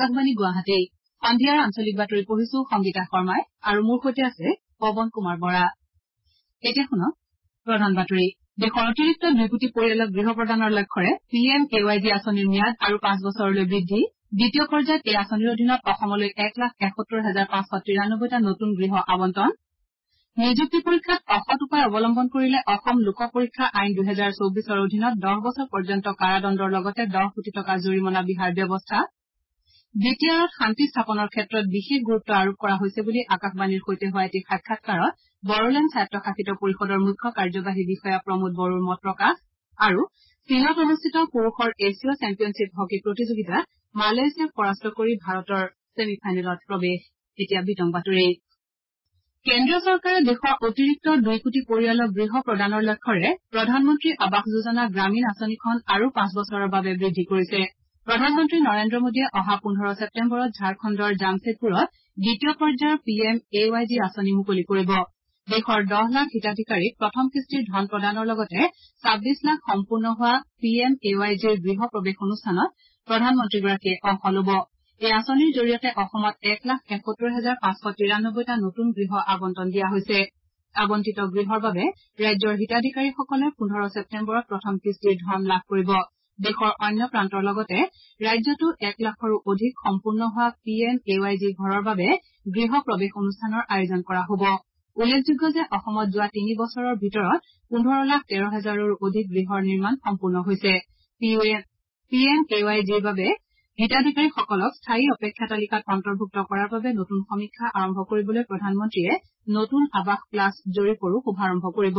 আকাশবাণী গুৱাহাটী সন্ধিয়াৰ আঞ্চলিক বাতৰি পঢ়িছো সংগীতা শৰ্মাই আৰু মোৰ সৈতে আছে পৱন কুমাৰ বৰা। এতিয়া শুনক প্ৰধান বাতৰি। দেশৰ অতিৰিক্ত 2 কোটি পৰিয়ালক গৃহ প্ৰদানৰ লক্ষ্যৰে PMAYG আঁচনিৰ ম্যাদ আৰু 5 বছৰলৈ বৃদ্ধি। দ্বিতীয় পৰ্যায়ত এই আঁচনিৰ অধীনত অসমলৈ 1,71,593টা নতুন গৃহ আবণ্টন। নিযুক্তি পৰীক্ষাত অসৎ উপায় অৱলম্বন কৰিলে অসম লোক পৰীক্ষা আইন 2024ৰ অধীনত 10 বছৰ পৰ্যন্ত কাৰাদণ্ডৰ লগতে 10 কোটি টকা জৰিমনা বিহাৰ ব্যৱস্থা। BTRত শান্তি স্থাপনৰ ক্ষেত্ৰত বিশেষ গুৰুত্ব আৰোপ কৰা হৈছে বুলি আকাশবাণীৰ সৈতে হোৱা এটি সাক্ষাৎকাৰত বড়োলেণ্ড স্বায়ত্তশাসিত পৰিষদৰ মুখ্য কাৰ্যবাহী বিষয়া প্ৰমোদ বড়োৰ মত প্ৰকাশ। আৰু চীনত অনুষ্ঠিত পুৰুষৰ এছীয় চেম্পিয়নশ্বিপ হকী প্ৰতিযোগিতাত মালয়েছিয়াক পৰাস্ত কৰি ভাৰতৰ ছেমি ফাইনেলত প্ৰৱেশ। এতিয়া বিতং বাতৰি। কেন্দ্ৰীয় চৰকাৰে দেশৰ অতিৰিক্ত 2 কোটি পৰিয়ালক গৃহ প্ৰদানৰ লক্ষ্যৰে প্ৰধানমন্ত্ৰী আৱাস যোজনা গ্ৰামীণ আঁচনিখন আৰু 5 বছৰৰ বাবে বৃদ্ধি কৰিছে। প্ৰধানমন্ত্ৰী নৰেন্দ্ৰ মোদীয়ে অহা 15 ছেপ্টেম্বৰত ঝাৰখণ্ডৰ জামছেদপুৰত দ্বিতীয় পৰ্যায়ৰ PMAYG আঁচনি মুকলি কৰিব। দেশৰ 10 লাখ হিতাধিকাৰীক প্ৰথম কিস্তিৰ ধন প্ৰদানৰ লগতে 26 লাখ সম্পূৰ্ণ হোৱা PMAYGৰ গৃহ প্ৰৱেশ অনুষ্ঠানত প্ৰধানমন্ত্ৰীগৰাকীয়ে অংশ ল'ব। এই আঁচনিৰ জৰিয়তে অসমত 1,71,593টা নতুন গৃহ আবণ্টন দিয়া হৈছে। আবণ্টিত গৃহৰ বাবে ৰাজ্যৰ হিতাধিকাৰীসকলে 15 ছেপ্টেম্বৰত প্ৰথম কিস্তিৰ ধন লাভ কৰিব। দেশৰ অন্য প্ৰান্তৰ লগতে ৰাজ্যতো 1 লাখৰো অধিক সম্পূৰ্ণ হোৱা PMAYG ঘৰৰ বাবে গৃহ প্ৰৱেশ অনুষ্ঠানৰ আয়োজন কৰা হ'ব। উল্লেখযোগ্য যে অসমত যোৱা 3 বছৰৰ ভিতৰত 15,13,000ৰো অধিক গৃহৰ নিৰ্মাণ সম্পূৰ্ণ হৈছে। PMAYGৰ বাবে হিতাধিকাৰীসকলক স্থায়ী অপেক্ষা তালিকাত অন্তৰ্ভুক্ত কৰাৰ বাবে নতুন সমীক্ষা আৰম্ভ কৰিবলৈ প্ৰধানমন্ত্ৰীয়ে নতুন আৱাস প্লাছ জৰীপৰো শুভাৰম্ভ কৰিব।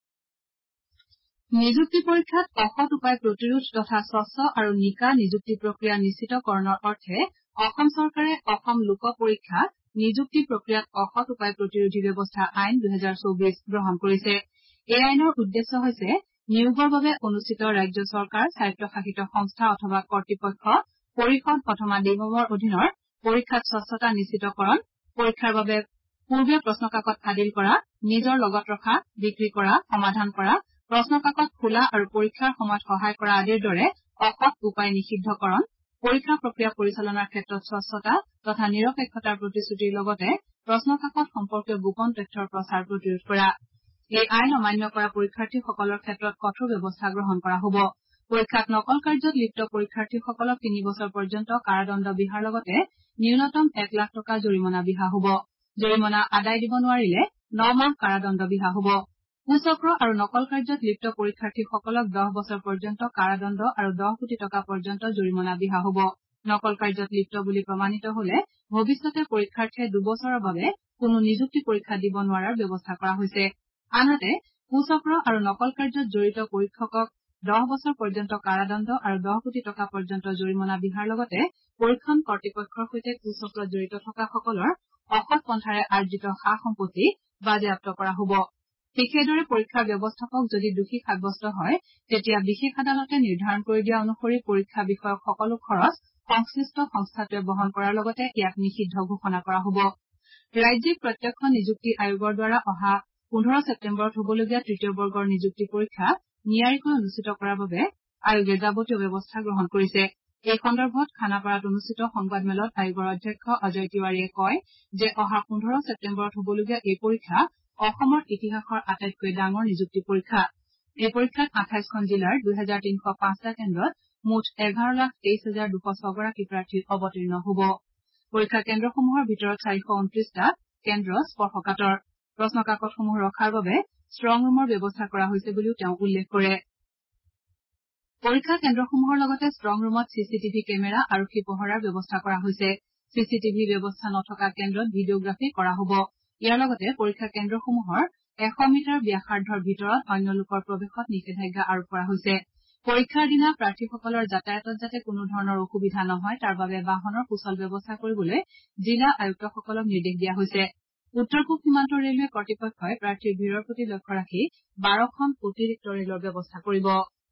নিযুক্তি পৰীক্ষাত অসৎ উপায় প্ৰতিৰোধ তথা স্বচ্ছ আৰু নিকা নিযুক্তি প্ৰক্ৰিয়া নিশ্চিতকৰণৰ অৰ্থে অসম চৰকাৰে অসম লোক পৰীক্ষা নিযুক্তি প্ৰক্ৰিয়াত অসৎ উপায় প্ৰতিৰোধী ব্যৱস্থা আইন 2024 গ্ৰহণ কৰিছে। এই আইনৰ উদ্দেশ্য হৈছে নিয়োগৰ বাবে অনুষ্ঠিত ৰাজ্য চৰকাৰ স্বায়ত্তশাসিত সংস্থা অথবা কৰ্তৃপক্ষ পৰিষদ অথবা নিগমৰ অধীনৰ পৰীক্ষাত স্বচ্ছতা নিশ্চিতকৰণ, পৰীক্ষাৰ বাবে পূৰ্বে প্ৰশ্নকাকত ফাদিল কৰা, নিজৰ লগত ৰখা, বিক্ৰী কৰা, সমাধান কৰা, প্ৰশ্নকাকত খোলা আৰু পৰীক্ষাৰ সময়ত সহায় কৰা আদিৰ দৰে অসৎ উপায় নিষিদ্ধকৰণ, পৰীক্ষা প্ৰক্ৰিয়া পৰিচালনাৰ ক্ষেত্ৰত স্বচ্ছতা তথা নিৰপেক্ষতাৰ প্ৰতিশ্ৰুতিৰ লগতে প্ৰশ্নকাকত সম্পৰ্কীয় গোপন তথ্যৰ প্ৰচাৰ প্ৰতিৰোধ কৰা। এই আইন অমান্য কৰা পৰীক্ষাৰ্থীসকলৰ ক্ষেত্ৰত কঠোৰ ব্যৱস্থা গ্ৰহণ কৰা হ'ব। পৰীক্ষাত নকল কাৰ্যত লিপ্ত পৰীক্ষাৰ্থীসকলক 3 বছৰ পৰ্যন্ত কাৰাদণ্ড বিহাৰ লগতে ন্যূনতম 1 লাখ টকা জৰিমনা বিহা হ'ব। জৰিমনা আদায় দিব নোৱাৰিলে 9 মাহ কাৰাদণ্ড বিহা হ'ব। কুচক্ৰ আৰু নকল কাৰ্যত লিপ্ত পৰীক্ষাৰ্থীসকলক 10 বছৰ পৰ্যন্ত কাৰাদণ্ড আৰু 10 কোটি টকা পৰ্যন্ত জৰিমনা বিহা হ'ব। নকল কাৰ্যত লিপ্ত বুলি প্ৰমাণিত হলে ভৱিষ্যতে পৰীক্ষাৰ্থীয়ে 2 বছৰৰ বাবে কোনো নিযুক্তি পৰীক্ষা দিব নোৱাৰাৰ ব্যৱস্থা কৰা হৈছে। আনহাতে কুচক্ৰ আৰু নকল কাৰ্যত জড়িত পৰীক্ষকক 10 বছৰ পৰ্যন্ত কাৰাদণ্ড আৰু 10 কোটি টকা পৰ্যন্ত জৰিমনা বিহাৰ লগতে পৰীক্ষণ কৰ্তৃপক্ষৰ সৈতে কুচক্ৰত জড়িত থকাসকলৰ অসৎ পন্থাৰে আৰ্জিত সা সম্পত্তি বাজেয়াপ্ত কৰা হ'ব। ঠিক সেইদৰে পৰীক্ষাৰ ব্যৱস্থাপক যদি দোষী সাব্যস্ত হয় তেতিয়া বিশেষ আদালতে নিৰ্ধাৰণ কৰি দিয়া অনুসৰি পৰীক্ষা বিষয়ক সকলো খৰচ সংশ্লিষ্ট সংস্থাটোৱে বহন কৰাৰ লগতে ইয়াক নিষিদ্ধ ঘোষণা কৰা হ'ব। ৰাজ্যিক প্ৰত্যক্ষ নিযুক্তি আয়োগৰ দ্বাৰা অহা 15 ছেপ্টেম্বৰত হ'বলগীয়া তৃতীয় বৰ্গৰ নিযুক্তি পৰীক্ষা নিয়াৰিকৈ অনুষ্ঠিত কৰাৰ বাবে আয়োগে যাৱতীয় ব্যৱস্থা গ্ৰহণ কৰিছে। এই সন্দৰ্ভত খানাপাৰাত অনুষ্ঠিত সংবাদমেলত আয়োগৰ অধ্যক্ষ অজয় তিৱাৰীয়ে কয় যে অহা 15 ছেপ্টেম্বৰত হ'বলগীয়া এই পৰীক্ষা অসমৰ ইতিহাসৰ আটাইতকৈ ডাঙৰ নিযুক্তি পৰীক্ষা। এই পৰীক্ষাত 28খন জিলাৰ 2,305টা কেন্দ্ৰত মুঠ 11,23,206 গৰাকী প্ৰাৰ্থী অৱতীৰ্ণ হ'ব। পৰীক্ষা কেন্দ্ৰসমূহৰ ভিতৰত 429টা কেন্দ্ৰ স্পৰ্শকাতৰ। প্ৰশ্নকাকতসমূহ ৰখাৰ বাবে ষ্ট্ৰং ৰুমৰ ব্যৱস্থা কৰা হৈছে বুলিও তেওঁ উল্লেখ কৰে। পৰীক্ষা কেন্দ্ৰসমূহৰ লগতে ষ্ট্ৰং ৰুমত CCTV কেমেৰা, আৰক্ষী পহৰাৰ ব্যৱস্থা কৰা হৈছে। CCTV ব্যৱস্থা নথকা কেন্দ্ৰত ভিডিঅগ্ৰাফী কৰা হ'ব। ইয়াৰ লগতে পৰীক্ষা কেন্দ্ৰসমূহৰ 100 মিটাৰ ব্যাসাৰ্ধৰ ভিতৰত অন্য লোকৰ প্ৰৱেশত নিষেধাজ্ঞা আৰোপ কৰা হৈছে। পৰীক্ষাৰ দিনা প্ৰাৰ্থীসকলৰ যাতায়াতত যাতে কোনো ধৰণৰ অসুবিধা নহয় তাৰ বাবে বাহনৰ সুচল ব্যৱস্থা কৰিবলৈ জিলা আয়ুক্তসকলক নিৰ্দেশ দিয়া হৈছে। উত্তৰ পূব সীমান্ত ৰেলৱে কৰ্তৃপক্ষই প্ৰাৰ্থীৰ ভিৰৰ প্ৰতি লক্ষ্য ৰাখি 12খন অতিৰিক্ত ৰেলৰ ব্যৱস্থা কৰিব।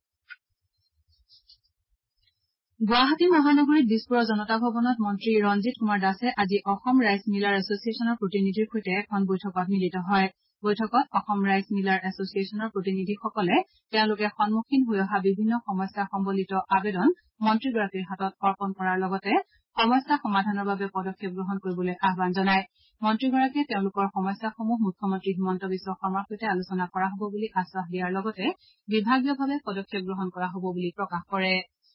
গুৱাহাটী মহানগৰীত দিছপুৰৰ জনতা ভৱনত মন্ত্ৰী ৰঞ্জিত কুমাৰ দাসে আজি অসম ৰাইচ মিলাৰ এছচিয়েশ্যনৰ প্ৰতিনিধিৰ সৈতে এখন বৈঠকত মিলিত হয়। বৈঠকত অসম ৰাইচ মিলাৰ এছচিয়েশ্যনৰ প্ৰতিনিধিসকলে তেওঁলোকে সন্মুখীন হৈ অহা বিভিন্ন সমস্যা সম্বলিত আবেদন মন্ত্ৰীগৰাকীৰ হাতত অৰ্পণ কৰাৰ লগতে সমস্যা সমাধানৰ বাবে পদক্ষেপ গ্ৰহণ কৰিবলৈ আহান জনায় মন্ত্ৰীগৰাকীয়ে তেওঁলোকৰ সমস্যাসমূহ মুখ্যমন্ত্ৰী হিমন্ত বিশ্ব শৰ্মাৰ সৈতে আলোচনা কৰা হ'ব বুলি আশ্বাস দিয়াৰ লগতে বিভাগীয়ভাৱে পদক্ষেপ গ্ৰহণ কৰা হ'ব বুলি প্ৰকাশ কৰে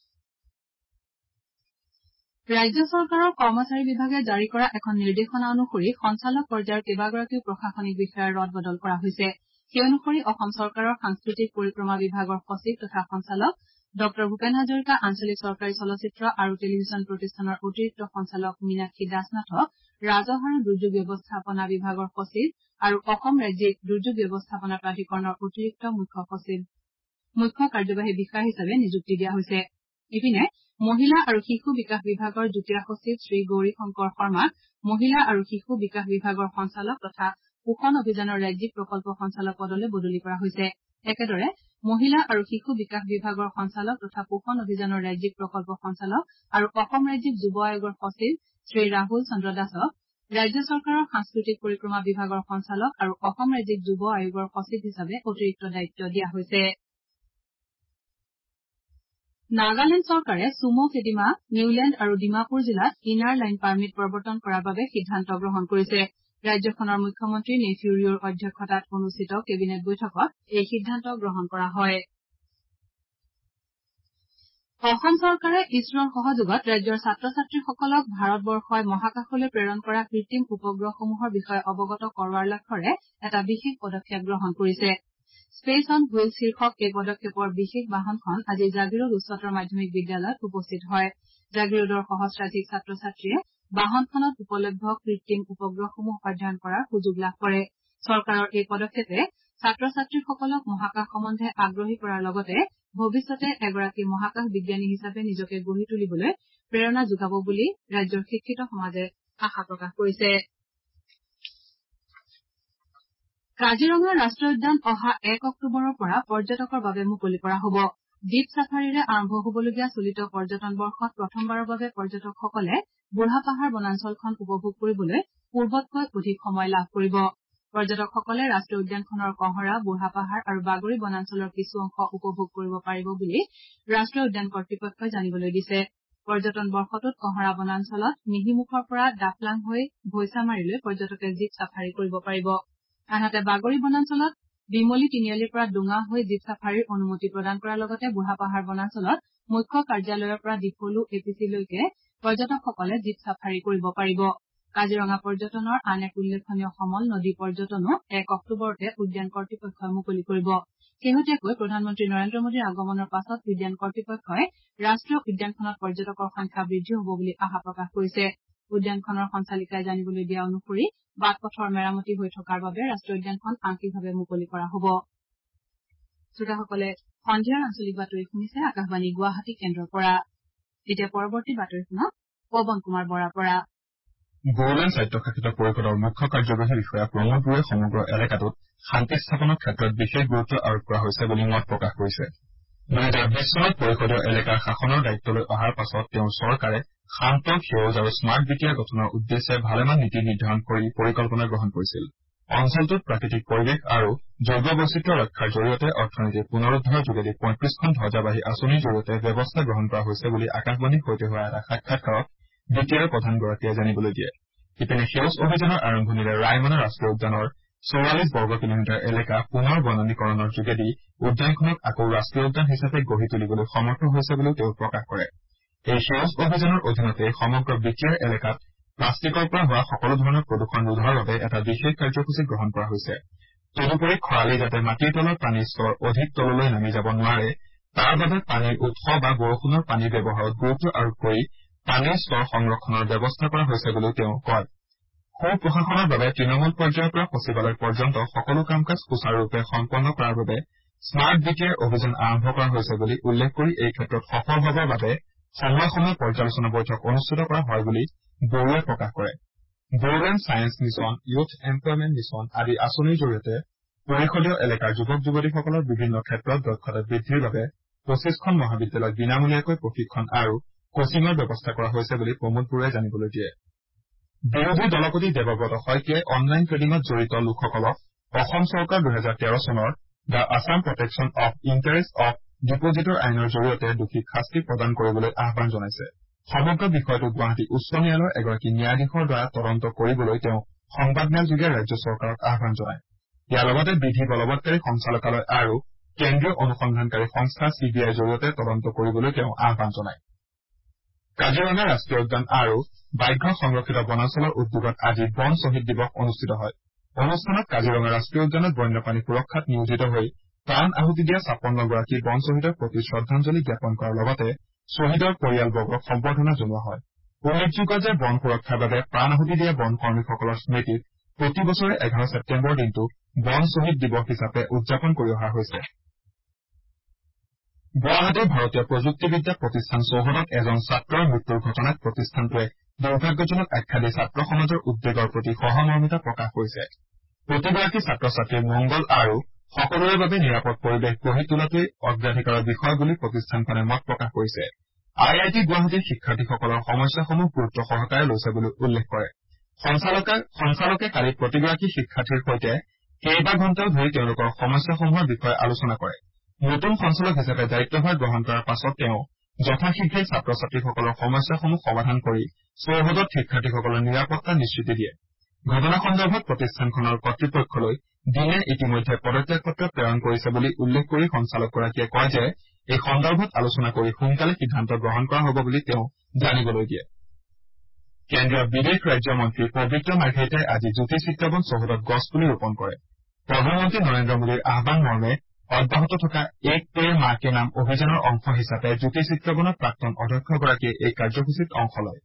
ৰাজ্য চৰকাৰৰ কৰ্মচাৰী বিভাগে জাৰি কৰা এখন নিৰ্দেশনা অনুসৰি সঞ্চালক পৰ্যায়ৰ কেইবাগৰাকীও প্ৰশাসনিক বিষয়াৰ ৰদ বদল কৰা হৈছে সেই অনুসৰি অসম চৰকাৰৰ সাংস্কৃতিক পৰিক্ৰমা বিভাগৰ সচিব তথা সঞ্চালক ড ভূপেন হাজৰিকা আঞ্চলিক চৰকাৰী চলচ্চিত্ৰ আৰু টেলিভিছন প্ৰতিষ্ঠানৰ অতিৰিক্ত সঞ্চালক মীনাক্ষী দাসনাথক ৰাজহ আৰু দুৰ্যোগ ব্যৱস্থাপনা বিভাগৰ সচিব আৰু অসম ৰাজ্যিক দুৰ্যোগ ব্যৱস্থাপনা প্ৰাধিকৰণৰ অতিৰিক্ত মুখ্য কাৰ্যবাহী বিষয়া হিচাপে নিযুক্তি দিয়া হৈছে ইপিনে মহিলা আৰু শিশু বিকাশ বিভাগৰ যুটীয়া সচিব শ্ৰী গৌৰী শংকৰ শৰ্মাক মহিলা আৰু শিশু বিকাশ বিভাগৰ সঞ্চালক তথা পোষণ অভিযানৰ ৰাজ্যিক প্ৰকল্প সঞ্চালক পদলৈ বদলি কৰা হৈছে একেদৰে মহিলা আৰু শিশু বিকাশ বিভাগৰ সঞ্চালক তথা পোষণ অভিযানৰ ৰাজ্যিক প্ৰকল্প সঞ্চালক আৰু অসম ৰাজ্যিক যুৱ আয়োগৰ সচিব শ্ৰী ৰাহুল চন্দ্ৰ দাসক ৰাজ্য চৰকাৰৰ সাংস্কৃতিক পৰিক্ৰমা বিভাগৰ সঞ্চালক আৰু অসম ৰাজ্যিক যুৱ আয়োগৰ সচিব হিচাপে অতিৰিক্ত দায়িত্ব দিয়া হৈছে নাগালেণ্ড চৰকাৰে চুমো খেতিমা নিউলেণ্ড আৰু ডিমাপুৰ জিলাত ইনাৰ লাইন পাৰ্মিট প্ৰৱৰ্তন কৰাৰ বাবে সিদ্ধান্ত গ্ৰহণ কৰিছে ৰাজ্যখনৰ মুখ্যমন্ত্ৰী নেইফিউ ৰিঅ'ৰ অধ্যক্ষতাত অনুষ্ঠিত কেবিনেট বৈঠকত এই সিদ্ধান্ত গ্ৰহণ কৰা হয় অসম চৰকাৰে ইছৰোৰ সহযোগত ৰাজ্যৰ ছাত্ৰ ছাত্ৰীসকলক ভাৰতবৰ্ষই মহাকাশলৈ প্ৰেৰণ কৰা কৃত্ৰিম উপগ্ৰহসমূহৰ বিষয়ে অৱগত কৰোৱাৰ লক্ষ্যৰে এটা বিশেষ পদক্ষেপ গ্ৰহণ কৰিছে স্পেচ অন হুইল শীৰ্ষক এই পদক্ষেপৰ বিশেষ বাহনখন আজি জাগিৰোড উচ্চতৰ মাধ্যমিক বিদ্যালয়ত উপস্থিত হয় জাগিৰোডৰ সহস্ৰাধিক ছাত্ৰ ছাত্ৰীয়ে বাহনখনত উপলব্ধ কৃত্ৰিম উপগ্ৰহসমূহ অধ্যয়ন কৰাৰ সুযোগ লাভ কৰে চৰকাৰৰ এই পদক্ষেপে ছাত্ৰ ছাত্ৰীসকলক মহাকাশ সম্বন্ধে আগ্ৰহী কৰাৰ লগতে ভৱিষ্যতে এগৰাকী মহাকাশ বিজ্ঞানী হিচাপে নিজকে গঢ়ি তুলিবলৈ প্ৰেৰণা যোগাব বুলি ৰাজ্যৰ শিক্ষিত সমাজে আশা প্ৰকাশ কৰিছে কাজিৰঙা ৰাষ্ট্ৰীয় উদ্যান অহা ১ অক্টোবৰৰ পৰা পৰ্যটকৰ বাবে মুকলি কৰা হ'ব দ্বীপ ছাফাৰীৰে আৰম্ভ হ'বলগীয়া চলিত পৰ্যটন বৰ্ষত প্ৰথমবাৰৰ বাবে পৰ্যটকসকলে বুঢ়াপাহাৰ বনাঞ্চলখন উপভোগ কৰিবলৈ পূৰ্বতকৈ অধিক সময় লাভ কৰিব পৰ্যটকসকলে ৰাষ্ট্ৰীয় উদ্যানখনৰ কঁহৰা বুঢ়াপাহাৰ আৰু বাগৰি বনাঞ্চলৰ কিছু অংশ উপভোগ কৰিব পাৰিব বুলি ৰাষ্ট্ৰীয় উদ্যান কৰ্তৃপক্ষই জানিবলৈ দিছে পৰ্যটন বৰ্ষটোত কঁহৰা বনাঞ্চলত মিহিমুখৰ পৰা ডাফলাং হৈ ভৈছামাৰীলৈ পৰ্যটকে জীপ ছাফাৰী কৰিব পাৰিব আনহাতে বাগৰি বনাঞ্চলত বিমলী তিনিআলিৰ পৰা ডোঙা হৈ জীপ ছাফাৰীৰ অনুমতি প্ৰদান কৰাৰ লগতে বুঢ়াপাহাৰ বনাঞ্চলত মুখ্য কাৰ্যালয়ৰ পৰা ডিফলু এপিচিলৈকে পৰ্যটকসকলে জীপ ছাফাৰী কৰিব পাৰিব কাজিৰঙা পৰ্যটনৰ আন এক উল্লেখনীয় সমল নদী পৰ্যটনো ১ অক্টোবৰতে উদ্যান কৰ্তৃপক্ষই মুকলি কৰিব শেহতীয়াকৈ প্ৰধানমন্ত্ৰী নৰেন্দ্ৰ মোদীৰ আগমনৰ পাছত উদ্যান কৰ্তৃপক্ষই ৰাষ্ট্ৰীয় উদ্যানখনত পৰ্যটকৰ সংখ্যা বৃদ্ধি হ'ব বুলি আশা প্ৰকাশ কৰিছে উদ্যানখনৰ সঞ্চালিকাই জানিবলৈ দিয়া অনুসৰি বাট পথৰ মেৰামতি হৈ থকাৰ বাবে ৰাষ্ট্ৰীয় উদ্যানখন আংশিকভাৱে মুকলি কৰা হ'ব শ্ৰোতাসকলে সন্ধিয়াৰ আঞ্চলিক বাতৰি শুনিছে আকাশবাণী গুৱাহাটী কেন্দ্ৰৰ পৰা এতিয়া পৰৱৰ্তী বাতৰি শুনক পৱন কুমাৰ বৰাৰ পৰা বড়োলেণ্ড স্বায়ত্তশাসিত পৰিষদৰ মুখ্য কাৰ্যবাহী বিষয়া প্ৰমোদ বড়োৱে সমগ্ৰ এলেকাটোত শান্তি স্থাপনৰ ক্ষেত্ৰত বিশেষ গুৰুত্ব আৰোপ কৰা হৈছে বুলি মত প্ৰকাশ কৰিছে ২০২০ চনত পৰিষদীয় এলেকাৰ শাসনৰ দায়িত্বলৈ অহাৰ পাছত তেওঁৰ চৰকাৰে শান্ত সেউজ আৰু স্মাৰ্ট বিটিআৰ গঠনৰ উদ্দেশ্যে ভালেমান নীতি নিৰ্ধাৰণ কৰি পৰিকল্পনা গ্ৰহণ কৰিছিল অঞ্চলটোত প্ৰাকৃতিক পৰিৱেশ আৰু জৈৱ বৈচিত্ৰ্য ৰক্ষাৰ জৰিয়তে অৰ্থনীতিৰ পুনৰুদ্ধাৰৰ যোগেদি ৩৫খন ধ্বজাবাহী আঁচনিৰ জৰিয়তে ব্যৱস্থা গ্ৰহণ কৰা হৈছে বুলি আকাশবাণীৰ সৈতে হোৱা এটা সাক্ষাৎকাৰত বিটিআৰ প্ৰধানগৰাকীয়ে জানিবলৈ দিয়ে ইপিনে সেউজ অভিযানৰ আৰম্ভণিৰে ৰায়মনা ৰাষ্ট্ৰীয় উদ্যানৰ ৪৪ বৰ্গ কিলোমিটাৰ এলেকা পুনৰ বননীকৰণৰ যোগেদি উদ্যানখনক আকৌ ৰাষ্ট্ৰীয় উদ্যান হিচাপে গঢ়ি তুলিবলৈ সমৰ্থ হৈছে বুলিও তেওঁ প্ৰকাশ কৰে এই সেউজ অভিযানৰ অধীনতে সমগ্ৰ বিটিআৰ এলেকাত প্লাষ্টিকৰ পৰা হোৱা সকলো ধৰণৰ প্ৰদূষণ ৰোধৰ বাবে এটা বিশেষ কাৰ্যসূচী গ্ৰহণ কৰা হৈছে তদুপৰি খৰালি যাতে মাটিৰ তলৰ পানীৰ স্তৰ অধিক তললৈ নামি যাব নোৱাৰে তাৰ বাবে পানীৰ উৎস বা বৰষুণৰ পানী ব্যৱহাৰত গুৰুত্ব আৰোপ কৰি পানীৰ স্তৰ সংৰক্ষণৰ ব্যৱস্থা কৰা হৈছে বুলিও তেওঁ কয় সুপ্ৰশাসনৰ বাবে তৃণমূল পৰ্যায়ৰ পৰা সচিবালয় পৰ্যন্ত সকলো কাম কাজ সুচাৰুৰূপে সম্পন্ন কৰাৰ বাবে স্মাৰ্ট বিটিআৰ অভিযান আৰম্ভ কৰা হৈছে বুলি উল্লেখ কৰি এই ক্ষেত্ৰত সফল হবৰ বাবে সময়ে সময়ে পৰ্যালোচনা বৈঠক অনুষ্ঠিত কৰা হয় বুলি বড়োৱে প্ৰকাশ কৰে Bodoland science mission youth employment mission আদি আঁচনিৰ জৰিয়তে পৰিষদীয় এলেকাৰ যুৱক যুৱতীসকলৰ বিভিন্ন ক্ষেত্ৰত দক্ষতা বৃদ্ধিৰ বাবে ২৫খন মহাবিদ্যালয়ত বিনামূলীয়াকৈ প্ৰশিক্ষণ আৰু কোচিঙৰ ব্যৱস্থা কৰা হৈছে বুলি প্ৰমোদ বড়োৱে জানিবলৈ দিয়ে বিৰোধী দলপতি দেৱব্ৰত শইকীয়াই অনলাইন ট্ৰেডিঙত জড়িত লোকসকলক অসম চৰকাৰ ২০১৩ চনৰ the Assam protection of interest of ডিপজিটৰ আইনৰ জৰিয়তে দোষীক শাস্তি প্ৰদান কৰিবলৈ আহান জনাইছে সমগ্ৰ বিষয়টো গুৱাহাটী উচ্চ ন্যায়ালয়ৰ এগৰাকী ন্যায়াধীশৰ দ্বাৰা তদন্ত কৰিবলৈ তেওঁ সংবাদমেলযোগে ৰাজ্য চৰকাৰক আহ্বান জনায়। ইয়াৰ লগতে বিধি বলবৎকাৰী সঞ্চালকালয় আৰু কেন্দ্ৰীয় অনুসন্ধানকাৰী সংস্থা CBIৰ জৰিয়তে তদন্ত কৰিবলৈ তেওঁ আহ্বান জনায়। কাজিৰঙা ৰাষ্ট্ৰীয় উদ্যান আৰু ব্যাঘ্ৰ সংৰক্ষিত বনাঞ্চলৰ উদ্যোগত আজি বন শ্বহীদ দিৱস অনুষ্ঠিত হয়। অনুষ্ঠানত কাজিৰঙা ৰাষ্ট্ৰীয় উদ্যানত বন্যপ্ৰাণী সুৰক্ষাত নিয়োজিত হৈ প্ৰাণ আহুতি দিয়া 56 গৰাকী বন শ্বহীদৰ প্ৰতি শ্ৰদ্ধাঞ্জলি জ্ঞাপন কৰাৰ লগতে শ্বহীদৰ পৰিয়ালবৰ্গক সম্বৰ্ধনা জনোৱা হয়। উল্লেখযোগ্য যে বন সুৰক্ষাৰ বাবে প্ৰাণ আহুতি দিয়া বন কৰ্মীসকলৰ স্মৃতিত প্ৰতি বছৰে 11 ছেপ্টেম্বৰ দিনটো বন শ্বহীদ দিৱস হিচাপে উদযাপন কৰি অহা হৈছে। গুৱাহাটীৰ ভাৰতীয় প্ৰযুক্তিবিদ্যা প্ৰতিষ্ঠান চৌহদত এজন ছাত্ৰৰ মৃত্যুৰ ঘটনাত প্ৰতিষ্ঠানটোৱে দুৰ্ভাগ্যজনক আখ্যা দি ছাত্ৰ সমাজৰ উদ্বেগৰ প্ৰতি সহমৰ্মিতা প্ৰকাশ কৰিছে। প্ৰতিগৰাকী ছাত্ৰ ছাত্ৰীৰ মংগল আৰু সকলোৰে বাবে নিৰাপদ পৰিৱেশ গঢ়ি তোলাটোৱেই অগ্ৰাধিকাৰৰ বিষয় বুলি প্ৰতিষ্ঠানখনে মত প্ৰকাশ কৰিছে। IIT গুৱাহাটীৰ শিক্ষাৰ্থীসকলৰ সমস্যাসমূহ গুৰুত্ব সহকাৰে লৈছে বুলি উল্লেখ কৰে। সঞ্চালকে কালি প্ৰতিগৰাকী শিক্ষাৰ্থীৰ সৈতে কেইবা ঘণ্টাও ধৰি তেওঁলোকৰ সমস্যাসমূহৰ বিষয়ে আলোচনা কৰে। নতুন সঞ্চালক হিচাপে দায়িত্বভাৰ গ্ৰহণ কৰাৰ পাছত তেওঁ যথাশীঘ্ৰেই ছাত্ৰ ছাত্ৰীসকলৰ সমস্যাসমূহ সমাধান কৰি চৌহদত শিক্ষাৰ্থীসকলৰ নিৰাপত্তা নিশ্চিতি দিয়ে। ঘটনা সন্দৰ্ভত প্ৰতিষ্ঠানখনৰ কৰ্তৃপক্ষলৈ দিনে ইতিমধ্যে পদত্যাগ পত্ৰ প্ৰেৰণ কৰিছে বুলি উল্লেখ কৰি সঞ্চালকগৰাকীয়ে কয় যে এই সন্দৰ্ভত আলোচনা কৰি সোনকালে সিদ্ধান্ত গ্ৰহণ কৰা হ'ব বুলি তেওঁ জানিবলৈ দিয়ে। কেন্দ্ৰীয় বিদেশ ৰাজ্য মন্ত্ৰী পবিত্ৰ মাৰ্ঘেৰিটাই আজি জ্যোতি চিত্ৰবন চৌহদত গছপুলি ৰোপণ কৰে। প্ৰধানমন্ত্ৰী নৰেন্দ্ৰ মোদীৰ আহান মৰ্মে অব্যাহত থকা এক পেড় মা কে নাম অভিযানৰ অংশ হিচাপে জ্যোতি চিত্ৰবনৰ প্ৰাক্তন অধ্যক্ষগৰাকীয়ে এই কাৰ্যসূচীত অংশ লয়।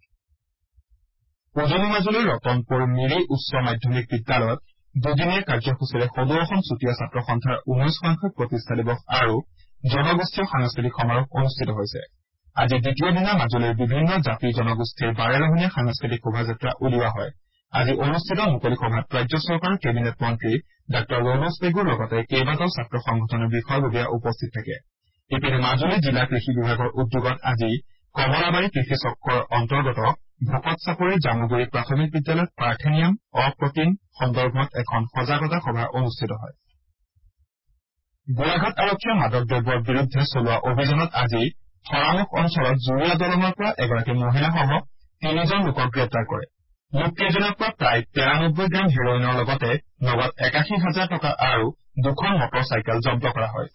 উজনি মাজুলীৰ ৰতনপুৰ মিৰি উচ্চ মাধ্যমিক বিদ্যালয়ত দুদিনীয়া কাৰ্যসূচীৰে ১৭খন চুতীয়া ছাত্ৰ সন্থাৰ ১৯সংখ্যক প্ৰতিষ্ঠা দিৱস আৰু জনগোষ্ঠীয় সাংস্কৃতিক সমাৰোহ অনুষ্ঠিত হৈছে। আজি দ্বিতীয় দিনা মাজুলীৰ বিভিন্ন জাতি জনগোষ্ঠীৰ বাৰেৰহণীয়া সাংস্কৃতিক শোভাযাত্ৰা উলিওৱা হয়। আজি অনুষ্ঠিত মুকলি সভাত ৰাজ্য চৰকাৰৰ কেবিনেট মন্ত্ৰী ডাঃ ৰণোজ পেগুৰ লগতে কেইবাটাও ছাত্ৰ সংগঠনৰ বিষয়ববীয়া উপস্থিত থাকে। ইপিনে মাজুলী জিলা কৃষি বিভাগৰ উদ্যোগত আজি কমলাবাৰী কৃষি চক্ৰৰ অন্তৰ্গত ভকত চাপৰিৰ জামুগুৰি প্ৰাথমিক বিদ্যালয়ত পাৰ্থেনিয়াম অপ্ৰটিন সন্দৰ্ভত এখন সজাগতা সভা অনুষ্ঠিত হয়। গোলাঘাট আৰক্ষীয়ে মাদক দ্ৰব্যৰ বিৰুদ্ধে চলোৱা অভিযানত আজি থৰামুখ অঞ্চলত জুৰীয়া দলঙৰ পৰা এগৰাকী মহিলাসহ 3জন লোকক গ্ৰেপ্তাৰ কৰে। লোককেইজনৰ পৰা প্ৰায় 93 গ্ৰাম হেৰইনৰ লগতে নগদ 81,000 টকা আৰু 2খন মটৰ চাইকেল জব্দ কৰা হয়।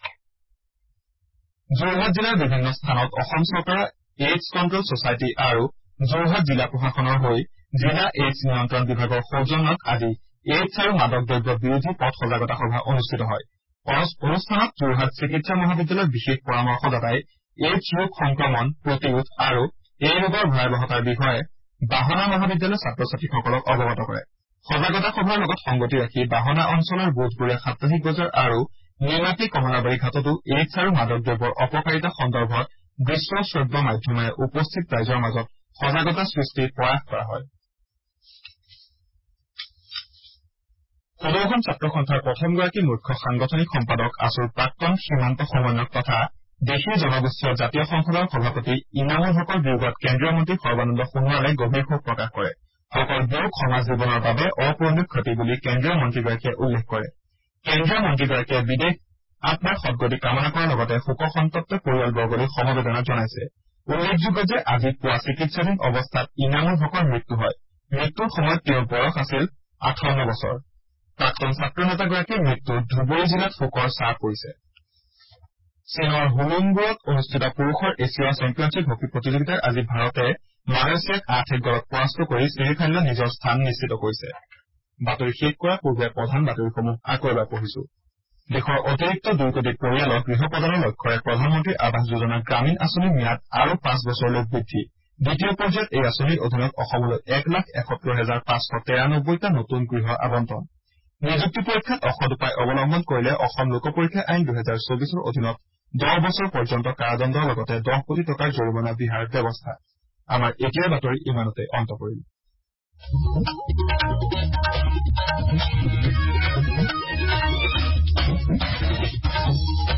যোৰহাট জিলাৰ বিভিন্ন স্থানত অসম চৰকাৰৰ এইডছ কণ্ট্ৰল ছচাইটি আৰু যোৰহাট জিলা প্ৰশাসনৰ হৈ জিলা এইডছ নিয়ন্ত্ৰণ বিভাগৰ সৌজন্যত আজি এইডছ আৰু মাদক দ্ৰব্য বিৰোধী পথ সজাগতা সভা অনুষ্ঠিত হয়। অনুষ্ঠানত যোৰহাট চিকিৎসা মহাবিদ্যালয়ৰ বিশেষ পৰামৰ্শদাতাই এইডছ ৰোগ সংক্ৰমণ প্ৰতিৰোধ আৰু এই ৰোগৰ ভয়াৱহতাৰ বিষয়ে বাহনা মহাবিদ্যালয়ৰ ছাত্ৰ ছাত্ৰীসকলক অৱগত কৰে। সজাগতা সভাৰ লগত সংগতি ৰাখি বাহনা অঞ্চলৰ বুধবৰীয়া সাপ্তাহিক বজাৰ আৰু নিমাতী কমলাবাৰী ঘাটতো এইডছ আৰু মাদক দ্ৰব্যৰ অপকাৰিতা সন্দৰ্ভত দৃশ্য শ্ৰব্য মাধ্যমেৰে উপস্থিত ৰাইজৰ মাজত সজাগতা সৃষ্টিৰ প্ৰয়াস কৰা হয়। ১৬খন ছাত্ৰ সন্থাৰ প্ৰথমগৰাকী মুখ্য সাংগঠনিক সম্পাদক আছুৰ প্ৰাক্তন সীমান্ত সমন্বয়ক তথা দেশী জনগোষ্ঠীয় জাতীয় সংসদৰ সভাপতি ইনামুল হকৰ বিয়োগত কেন্দ্ৰীয় মন্ত্ৰী সৰ্বানন্দ সোণোৱালে গভীৰ শোক প্ৰকাশ কৰে। হকৰ বিয়োগ সমাজ জীৱনৰ বাবে অপূৰণীয় ক্ষতি বুলি কেন্দ্ৰীয় মন্ত্ৰীগৰাকীয়ে উল্লেখ কৰে। কেন্দ্ৰীয় মন্ত্ৰীগৰাকীয়ে বিদেশ আত্মাৰ সদগতি কামনা কৰাৰ লগতে শোকসন্তপ্ত পৰিয়ালবৰ্গলৈ সমবেদনা জনাইছে। উল্লেখযোগ্য যে আজি পুৱা চিকিৎসাধীন অৱস্থাত ইনামুল হকৰ মৃত্যু হয়। মৃত্যুৰ সময়ত তেওঁৰ বয়স আছিল 58 বছৰ। প্ৰাক্তন ছাত্ৰ নেতাগৰাকীৰ মৃত্যুত ধুবুৰী জিলাত শোকৰ ছাঁ পৰিছে। চীনৰ হুলুংগুৰত অনুষ্ঠিত পুৰুষৰ এছিয়া চেম্পিয়নশ্বিপ হকী প্ৰতিযোগিতাত আজি ভাৰতে মালয়েছিয়াক 8-1 গলত পৰাস্ত কৰি ছেমি ফাইনেলত নিজৰ স্থান নিশ্চিত কৰিছে। বাতৰি শেষ কৰাৰ পূৰ্বে প্ৰধান বাতৰিসমূহ আকৌ এবাৰ পঢ়িছো। দেশৰ অতিৰিক্ত 2 কোটি পৰিয়ালক গৃহ প্ৰদানৰ লক্ষ্যৰে প্ৰধানমন্ত্ৰী আৱাস যোজনা গ্ৰামীণ আঁচনিৰ ম্যাদ আৰু 5 বছৰলৈ বৃদ্ধি। দ্বিতীয় পৰ্যায়ত এই আঁচনিৰ অধীনত অসমলৈ 1,71,593টা নতুন গৃহ আবণ্টন। নিযুক্তি পৰীক্ষাত অসৎ উপায় অৱলম্বন কৰিলে অসম লোক পৰীক্ষা আইন 2024ৰ অধীনত 10 বছৰ পৰ্যন্ত কাৰাদণ্ডৰ লগতে 10 কোটি টকাৰ জৰিমনা বিহাৰ ব্যৱস্থা। আমাৰ এতিয়াৰ বাতৰি ইমানতে অন্ত পৰিল।